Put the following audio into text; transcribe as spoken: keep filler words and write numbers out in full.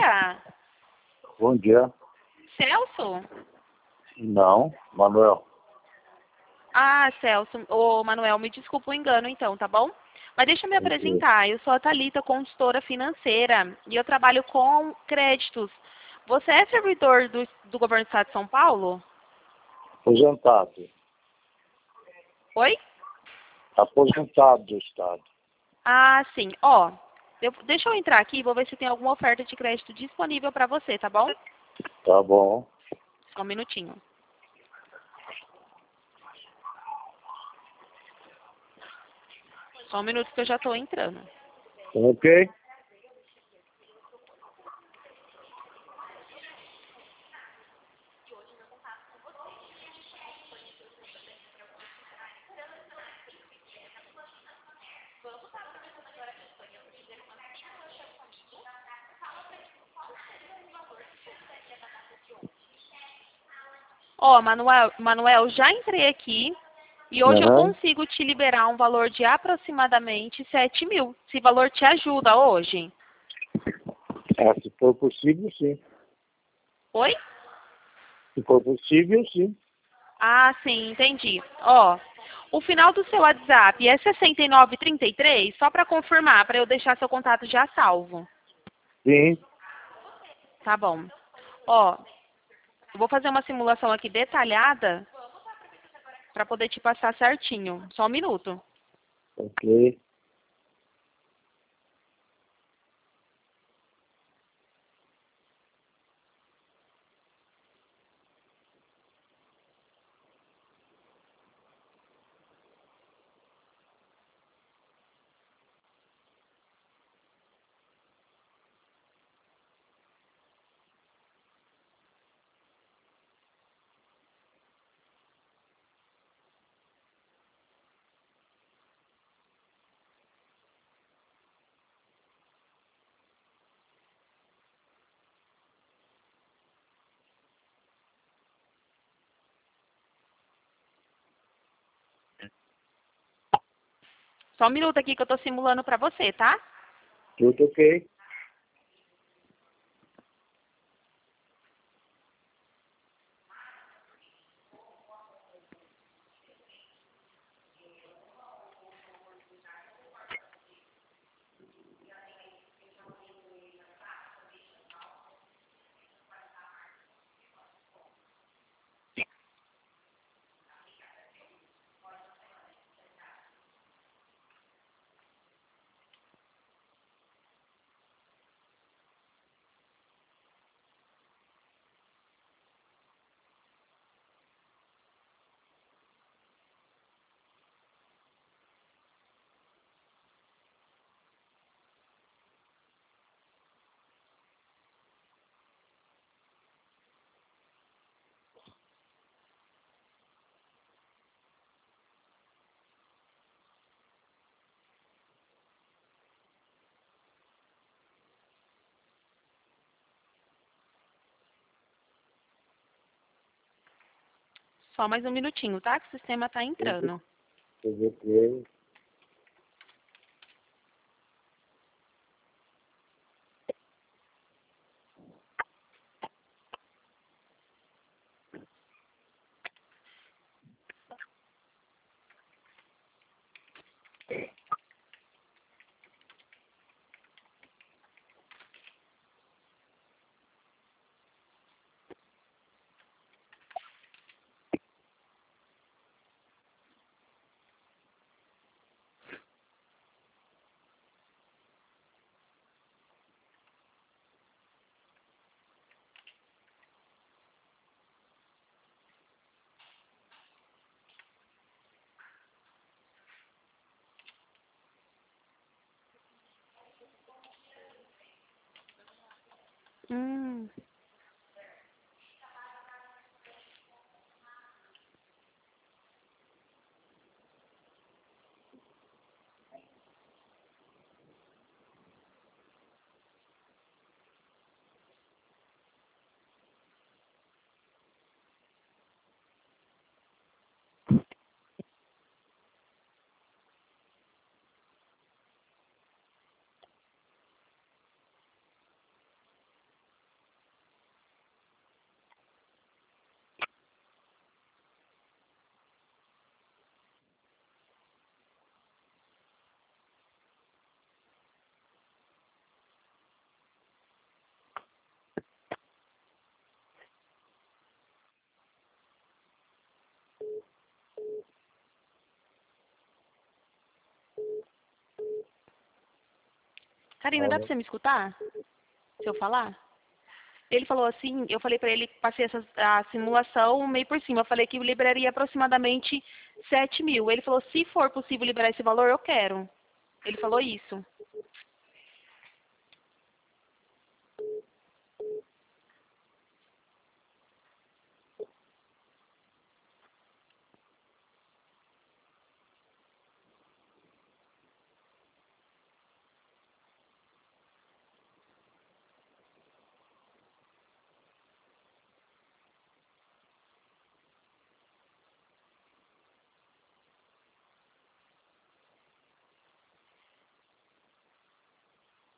dia. Bom dia. Celso? Não, Manuel. Ah, Celso. Ô, Manuel, me desculpa o engano então, tá bom? Mas deixa eu me apresentar. Eu sou a Thalita, consultora financeira, e eu trabalho com créditos. Você é servidor do, do governo do estado de São Paulo? Aposentado. Oi? Aposentado do Estado. Ah, sim. Ó, eu- deixa eu entrar aqui e vou ver se tem alguma oferta de crédito disponível para você, tá bom? Tá bom. Só um minutinho. Só um minuto que eu já estou entrando. Ok? Ó, Manuel, Manuel, já entrei aqui e hoje eu Uhum. consigo te liberar um valor de aproximadamente sete mil. Esse valor te ajuda hoje? É, se for possível, sim. Oi? Se for possível, sim. Ah, sim, entendi. Ó, o final do seu WhatsApp é sessenta e nove trinta e três, só para confirmar, para eu deixar seu contato já salvo. Sim. Tá bom. Ó, eu vou fazer uma simulação aqui detalhada para poder te passar certinho. Só um minuto. Ok. Só um minuto aqui que eu tô simulando para você, tá? Tudo ok. Só mais um minutinho, tá? Que o sistema tá Tudo, entrando. tudo ok. Hum. Karina, dá pra você me escutar? Se eu falar? Ele falou assim, eu falei pra ele, passei essa, a simulação meio por cima. Eu falei que liberaria aproximadamente sete mil. Ele falou, se for possível liberar esse valor, eu quero. Ele falou isso.